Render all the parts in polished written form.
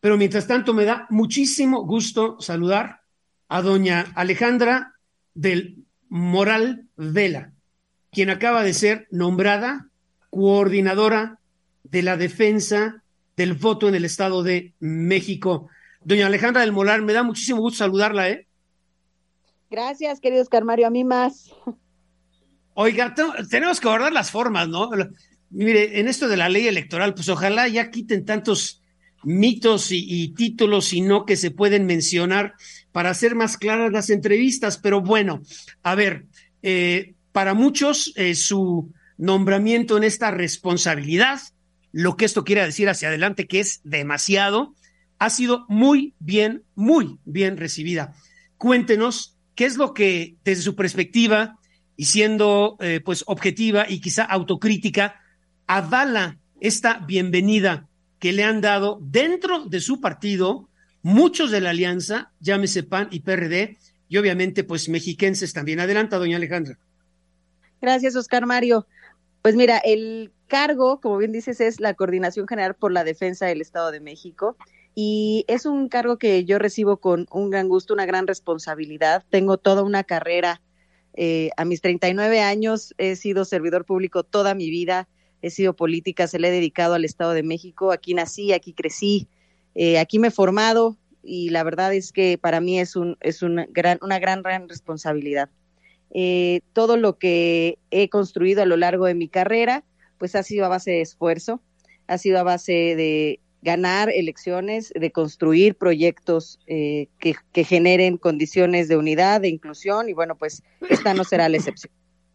Pero mientras tanto me da muchísimo gusto saludar a doña Alejandra del Moral Vela, quien acaba de ser nombrada coordinadora de la defensa del voto en el Estado de México. Doña Alejandra del Moral, me da muchísimo gusto saludarla, ¿eh? Gracias, querido Oscar Mario, a mí más. Oiga, tenemos que guardar las formas, ¿no? Mire, en esto de la ley electoral, pues ojalá ya quiten tantos mitos y títulos y no que se pueden mencionar para hacer más claras las entrevistas. Pero bueno, a ver, para muchos su nombramiento en esta responsabilidad, lo que esto quiere decir hacia adelante, que es demasiado, ha sido muy bien recibida. Cuéntenos qué es lo que desde su perspectiva y siendo pues objetiva y quizá autocrítica, avala esta bienvenida que le han dado dentro de su partido muchos de la alianza, llámese PAN y PRD, y obviamente pues mexiquenses también. Adelanta, doña Alejandra. Gracias, Oscar Mario. Pues mira, el cargo, como bien dices, es la Coordinación General por la Defensa del Estado de México y es un cargo que yo recibo con un gran gusto, una gran responsabilidad. Tengo toda una carrera. A mis 39 años he sido servidor público toda mi vida, he sido política, se le he dedicado al Estado de México. Aquí nací, aquí crecí, aquí me he formado y la verdad es que para mí es una gran responsabilidad. Todo lo que he construido a lo largo de mi carrera, pues ha sido a base de esfuerzo, ha sido a base de ganar elecciones, de construir proyectos que generen condiciones de unidad, de inclusión, y bueno, pues esta no será la excepción.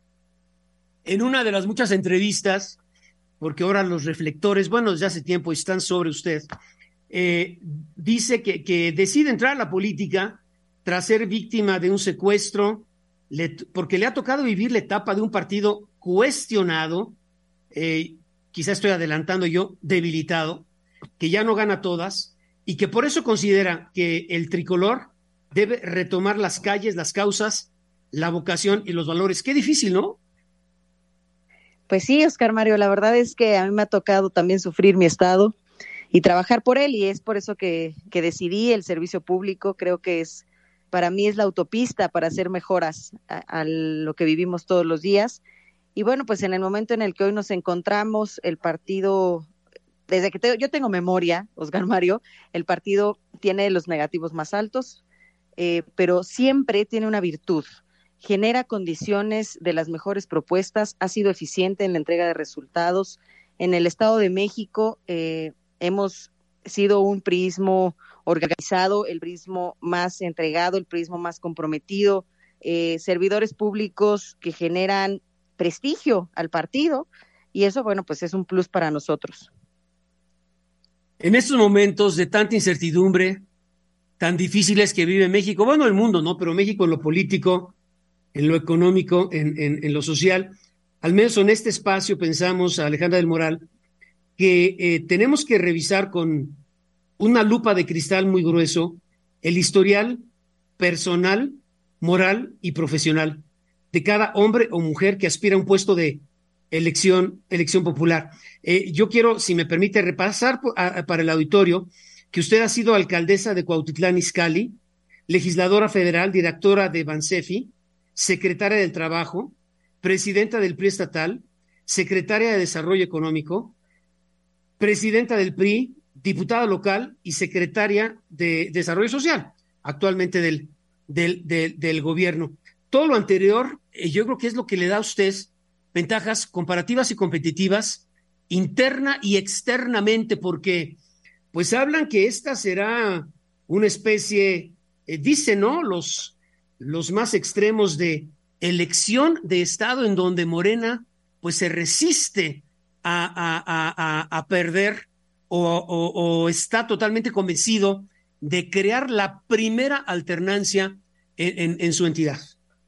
En una de las muchas entrevistas, porque ahora los reflectores, bueno, desde hace tiempo están sobre usted, eh, dice que decide entrar a la política tras ser víctima de un secuestro, porque le ha tocado vivir la etapa de un partido cuestionado, eh, quizá estoy adelantando yo, debilitado, que ya no gana todas y que por eso considera que el tricolor debe retomar las calles, las causas, la vocación y los valores. Qué difícil, ¿no? Pues sí, Oscar Mario, la verdad es que a mí me ha tocado también sufrir mi estado y trabajar por él, y es por eso que decidí el servicio público. Creo que es, para mí es la autopista para hacer mejoras a lo que vivimos todos los días. Y bueno, pues en el momento en el que hoy nos encontramos, el partido, desde que yo tengo memoria, Oscar Mario, el partido tiene los negativos más altos, pero siempre tiene una virtud: genera condiciones de las mejores propuestas, ha sido eficiente en la entrega de resultados. En el Estado de México hemos sido un prismo organizado, el prismo más entregado, el prismo más comprometido, servidores públicos que generan prestigio al partido, y eso, bueno, pues es un plus para nosotros. En estos momentos de tanta incertidumbre, tan difíciles que vive México, bueno, el mundo, ¿no? Pero México en lo político, en lo económico, en lo social, al menos en este espacio pensamos, Alejandra del Moral, que tenemos que revisar con una lupa de cristal muy grueso el historial personal, moral y profesional de cada hombre o mujer que aspira a un puesto de elección popular. Yo quiero, si me permite, repasar para el auditorio que usted ha sido alcaldesa de Cuautitlán Izcalli, legisladora federal, directora de Bansefi, secretaria del Trabajo, presidenta del PRI estatal, secretaria de Desarrollo Económico, presidenta del PRI, diputada local y secretaria de Desarrollo Social, actualmente del gobierno. Todo lo anterior, yo creo que es lo que le da a usted ventajas comparativas y competitivas, interna y externamente, porque pues hablan que esta será una especie, dicen, ¿no? Los más extremos de elección de Estado en donde Morena pues se resiste a perder o está totalmente convencido de crear la primera alternancia en su entidad.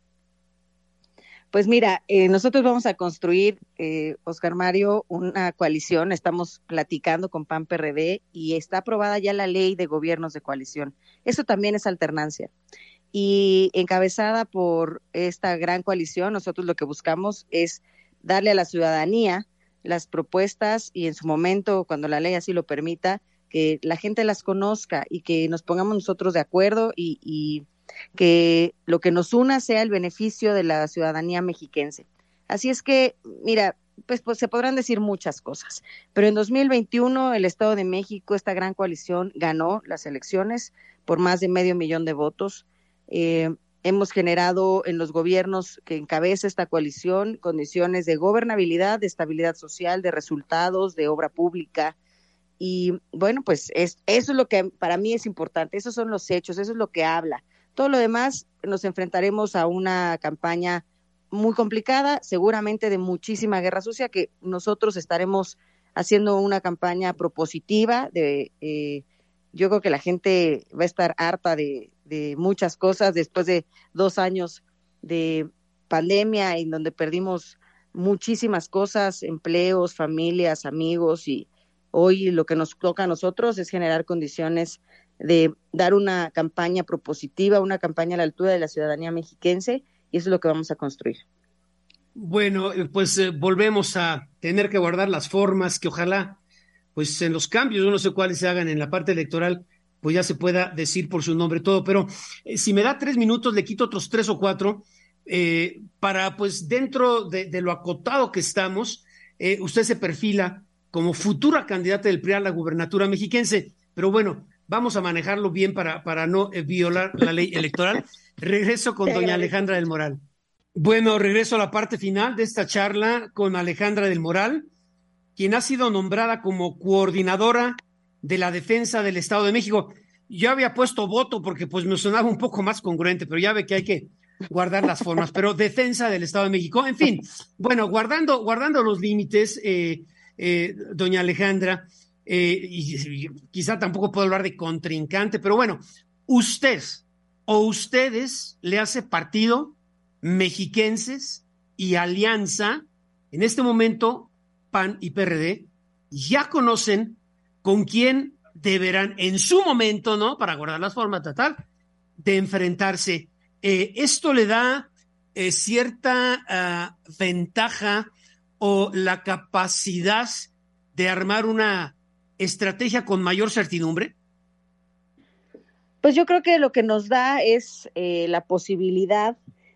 Pues mira, nosotros vamos a construir, Oscar Mario, una coalición. Estamos platicando con PAN PRD y está aprobada ya la ley de gobiernos de coalición. Eso también es alternancia. Y encabezada por esta gran coalición, nosotros lo que buscamos es darle a la ciudadanía las propuestas y en su momento, cuando la ley así lo permita, que la gente las conozca y que nos pongamos nosotros de acuerdo y que lo que nos una sea el beneficio de la ciudadanía mexiquense. Así es que, mira, pues se podrán decir muchas cosas, pero en 2021 el Estado de México, esta gran coalición, ganó las elecciones por más de 500,000 de votos. Hemos generado en los gobiernos que encabeza esta coalición condiciones de gobernabilidad, de estabilidad social, de resultados, de obra pública. Y bueno, pues eso es lo que para mí es importante, esos son los hechos, eso es lo que habla. Todo lo demás nos enfrentaremos a una campaña muy complicada, seguramente de muchísima guerra sucia, que nosotros estaremos haciendo una campaña propositiva yo creo que la gente va a estar harta de muchas cosas después de 2 años de pandemia en donde perdimos muchísimas cosas, empleos, familias, amigos, y hoy lo que nos toca a nosotros es generar condiciones de dar una campaña propositiva, una campaña a la altura de la ciudadanía mexiquense, y eso es lo que vamos a construir. Bueno, pues volvemos a tener que guardar las formas que ojalá, pues en los cambios, yo no sé cuáles se hagan en la parte electoral, pues ya se pueda decir por su nombre todo, pero si me da 3 minutos, le quito otros 3 o 4 para, pues dentro de lo acotado que estamos, usted se perfila como futura candidata del PRI a la gubernatura mexiquense, pero bueno, vamos a manejarlo bien para no violar la ley electoral. Regreso con Te doña agradezco Alejandra del mucho. Moral. Bueno, regreso a la parte final de esta charla con Alejandra del Moral, quien ha sido nombrada como coordinadora de la defensa del Estado de México. Yo había puesto voto porque pues me sonaba un poco más congruente, pero ya ve que hay que guardar las formas, pero defensa del Estado de México. En fin, bueno, guardando los límites, doña Alejandra, y quizá tampoco puedo hablar de contrincante, pero bueno, usted o ustedes le hace partido mexiquenses y alianza, en este momento PAN y PRD, ya conocen con quién deberán en su momento, ¿no? Para guardar las formas, tratar de enfrentarse. Esto le da cierta ventaja o la capacidad de armar una estrategia con mayor certidumbre. Pues yo creo que lo que nos da es la posibilidad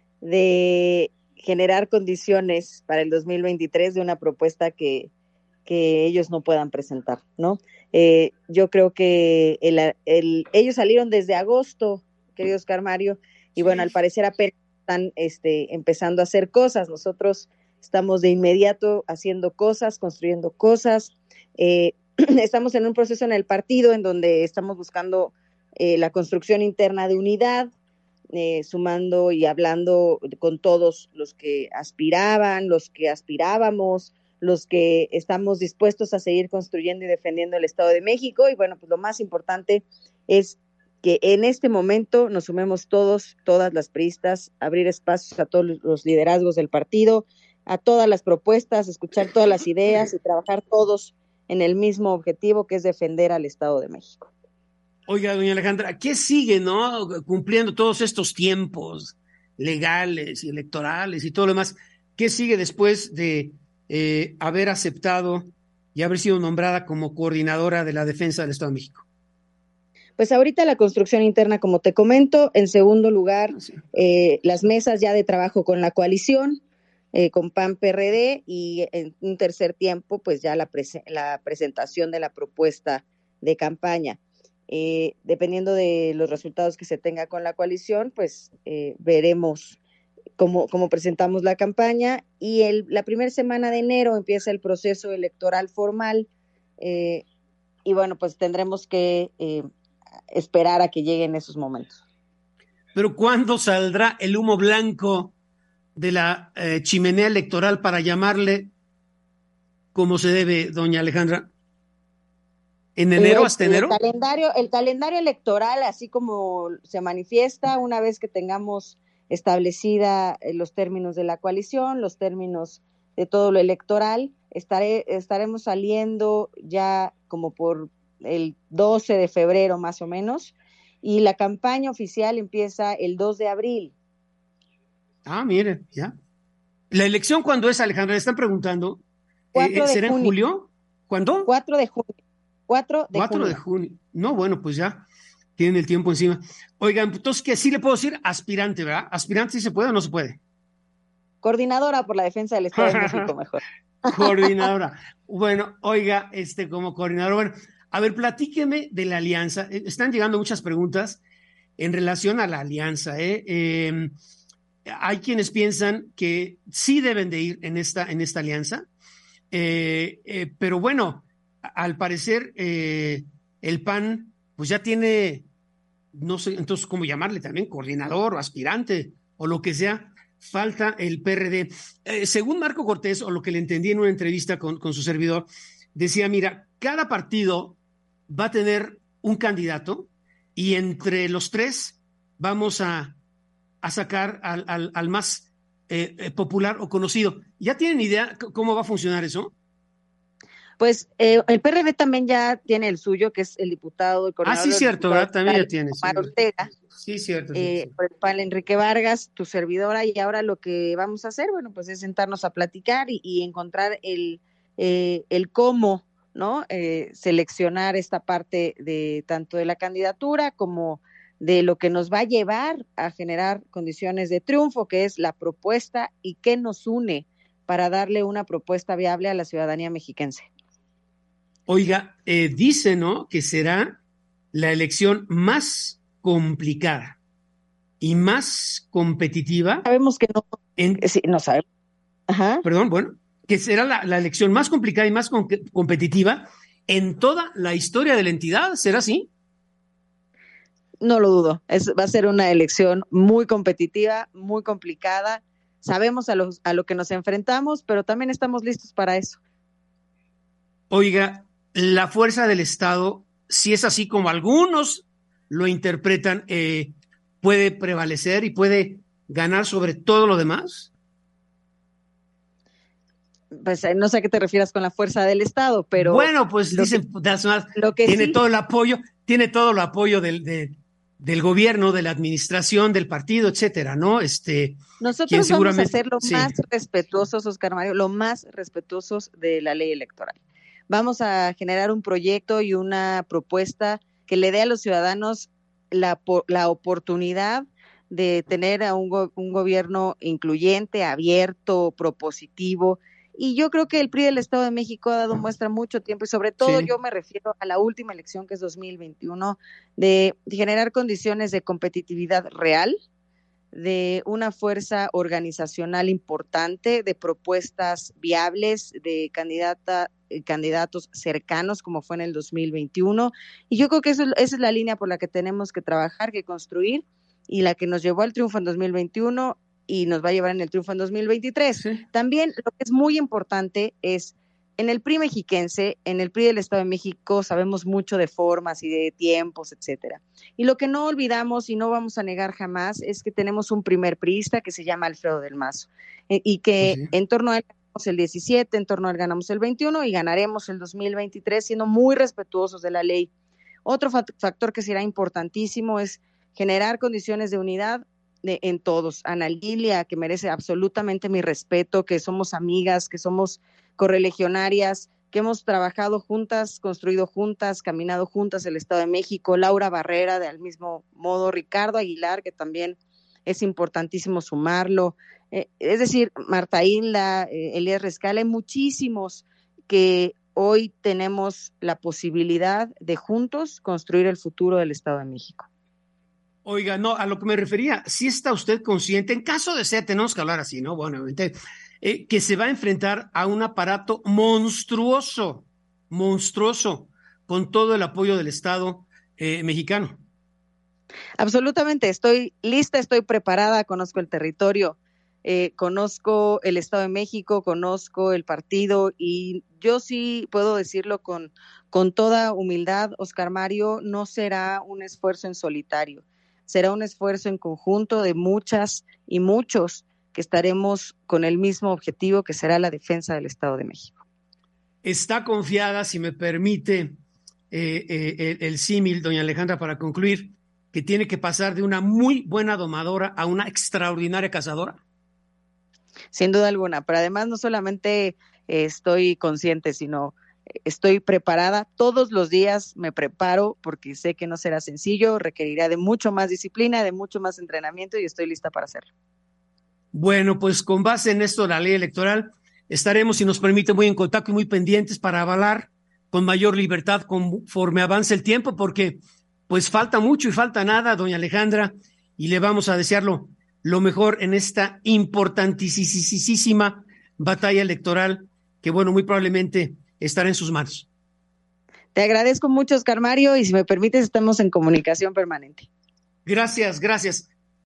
de generar condiciones para el 2023 de una propuesta que ellos no puedan presentar, ¿no? Yo creo que ellos salieron desde agosto, querido Oscar Mario, y bueno, al parecer apenas están empezando a hacer cosas. Nosotros estamos de inmediato haciendo cosas, construyendo cosas. Estamos en un proceso en el partido en donde estamos buscando la construcción interna de unidad, sumando y hablando con todos los que aspiraban, los que aspirábamos, los que estamos dispuestos a seguir construyendo y defendiendo el Estado de México. Y bueno, pues lo más importante es que en este momento nos sumemos todos, todas las priistas, abrir espacios a todos los liderazgos del partido, a todas las propuestas, escuchar todas las ideas y trabajar todos en el mismo objetivo, que es defender al Estado de México. Oiga, doña Alejandra, ¿qué sigue, no? Cumpliendo todos estos tiempos legales y electorales y todo lo demás, ¿qué sigue después de haber aceptado y haber sido nombrada como coordinadora de la defensa del Estado de México? Pues ahorita la construcción interna, como te comento. En segundo lugar, Sí. las mesas ya de trabajo con la coalición, con PAN-PRD, y en un tercer tiempo, pues ya la presentación de la propuesta de campaña. Dependiendo de los resultados que se tenga con la coalición, pues veremos cómo presentamos la campaña, y la primera semana de enero empieza el proceso electoral formal, y bueno, pues tendremos que esperar a que lleguen esos momentos. Pero ¿cuándo saldrá el humo blanco de la chimenea electoral para llamarle como se debe, doña Alejandra? ¿En enero, hasta enero? El calendario electoral, así como se manifiesta una vez que tengamos establecida los términos de la coalición, los términos de todo lo electoral, estaremos saliendo ya como por el 12 de febrero más o menos, y la campaña oficial empieza el 2 de abril. Ah, mire, ya. ¿La elección cuándo es, Alejandra? Le están preguntando. 4 de ¿Será en junio. julio? ¿Cuándo? 4 de junio. 4 de 4 de junio. junio. No, bueno, pues ya tienen el tiempo encima. Oigan, entonces, ¿qué sí le puedo decir? Aspirante, ¿verdad? ¿Aspirante sí se puede o no se puede? Coordinadora por la defensa del Estado de México, mejor. Coordinadora. Bueno, oiga, como coordinador, bueno, a ver, platíqueme de la alianza. Están llegando muchas preguntas en relación a la alianza, ¿eh? Hay quienes piensan que sí deben de ir en esta alianza, pero bueno, al parecer el PAN pues ya tiene, no sé, entonces cómo llamarle también, coordinador o aspirante o lo que sea, falta el PRD. Según Marco Cortés, o lo que le entendí en una entrevista con su servidor, decía, mira, cada partido va a tener un candidato y entre los tres vamos a sacar al más popular o conocido. ¿Ya tienen idea cómo va a funcionar eso? Pues el PRD también ya tiene el suyo, que es el diputado, el Ah, coordinador sí, de los cierto, diputados ¿verdad? También ya locales, tiene, sí. Omar Ortega, Sí, cierto, cierto, cierto. por el PAN Enrique Vargas, tu servidora, y ahora lo que vamos a hacer, bueno, pues es sentarnos a platicar y encontrar el cómo, ¿no? Seleccionar esta parte de tanto de la candidatura como de lo que nos va a llevar a generar condiciones de triunfo, que es la propuesta y qué nos une para darle una propuesta viable a la ciudadanía mexiquense. Oiga, dice, ¿no? Que será la elección más complicada y más competitiva Sabemos que no, en, sí, no sabemos. Ajá. perdón, bueno, que será la elección más complicada y más competitiva en toda la historia de la entidad. ¿Será así? No lo dudo. Va a ser una elección muy competitiva, muy complicada. Sabemos a lo que nos enfrentamos, pero también estamos listos para eso. Oiga, la fuerza del Estado, si es así como algunos lo interpretan, puede prevalecer y puede ganar sobre todo lo demás. Pues no sé a qué te refieras con la fuerza del Estado, pero Bueno, pues lo que, dicen, lo que tiene sí, todo el apoyo, tiene todo el apoyo del gobierno, de la administración, del partido, etcétera, ¿no? Quien nosotros vamos a seguramente, ser lo sí, más respetuosos, Oscar Mario, lo más respetuosos de la ley electoral. Vamos a generar un proyecto y una propuesta que le dé a los ciudadanos la oportunidad de tener a un gobierno incluyente, abierto, propositivo. Y yo creo que el PRI del Estado de México ha dado muestra mucho tiempo, y sobre todo sí. yo me refiero a la última elección, que es 2021, de generar condiciones de competitividad real, de una fuerza organizacional importante, de propuestas viables, de candidatos cercanos, como fue en el 2021. Y yo creo que esa es la línea por la que tenemos que trabajar, que construir, y la que nos llevó al triunfo en 2021 y nos va a llevar en el triunfo en 2023. Sí. También lo que es muy importante es, en el PRI mexiquense, en el PRI del Estado de México, sabemos mucho de formas y de tiempos, etcétera. Y lo que no olvidamos y no vamos a negar jamás es que tenemos un primer priista que se llama Alfredo del Mazo, y Pues que sí. en torno a él ganamos el 17, en torno a él ganamos el 21 y ganaremos el 2023 siendo muy respetuosos de la ley. Otro factor que será importantísimo es generar condiciones de unidad en todos. Ana Lilia, que merece absolutamente mi respeto, que somos amigas, que somos correligionarias, que hemos trabajado juntas, construido juntas, caminado juntas el Estado de México, Laura Barrera, del mismo modo, Ricardo Aguilar, que también es importantísimo sumarlo, es decir, Marta Isla, Elías Rescala, hay muchísimos que hoy tenemos la posibilidad de juntos construir el futuro del Estado de México. Oiga, no, a lo que me refería, si está usted consciente, en caso de ser, tenemos que hablar así, ¿no? Bueno, obviamente, que se va a enfrentar a un aparato monstruoso, monstruoso, con todo el apoyo del Estado mexicano. Absolutamente, estoy lista, estoy preparada, conozco el territorio, conozco el Estado de México, conozco el partido, y yo sí puedo decirlo con toda humildad, Oscar Mario, no será un esfuerzo en solitario, será un esfuerzo en conjunto de muchas y muchos que estaremos con el mismo objetivo, que será la defensa del Estado de México. Está confiada, si me permite el símil, doña Alejandra, para concluir, que tiene que pasar de una muy buena domadora a una extraordinaria cazadora. Sin duda alguna, pero además no solamente estoy consciente, sino estoy preparada. Todos los días me preparo porque sé que no será sencillo, requerirá de mucho más disciplina, de mucho más entrenamiento y estoy lista para hacerlo. Bueno, pues con base en esto de la ley electoral, estaremos, si nos permite, muy en contacto y muy pendientes para avalar con mayor libertad conforme avance el tiempo, porque pues falta mucho y falta nada, doña Alejandra, y le vamos a desear lo mejor en esta importantísima batalla electoral que, bueno, muy probablemente estará en sus manos. Te agradezco mucho, Oscar Mario, y si me permites, estamos en comunicación permanente. Gracias, gracias.